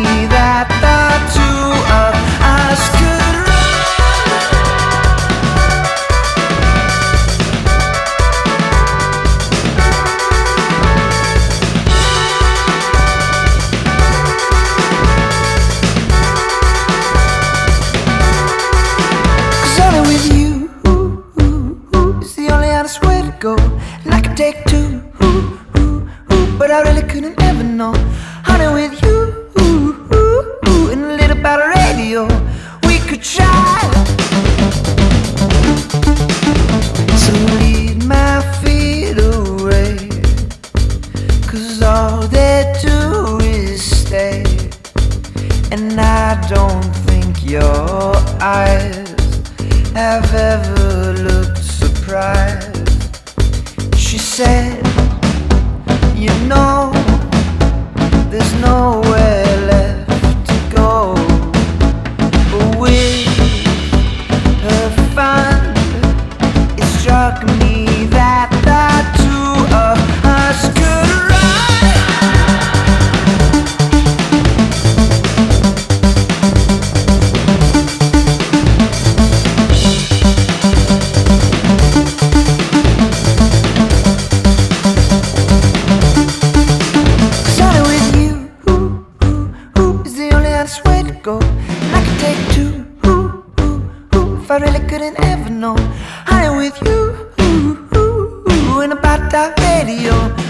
that the two of us could run. 'Cause only with you is the only honest way to go. And I could take two, but I really couldn't ever know. Honey, with you and a little about a radio, we could try to lead my feet away. 'Cause all they do is stay, and I don't think your eyes have ever looked surprised. She said, you know, there's nowhere left to go. But with her fun, it struck me that the two of us could run. Way to go, and I could take two, if I really couldn't ever know. Honey, with you and about that radio.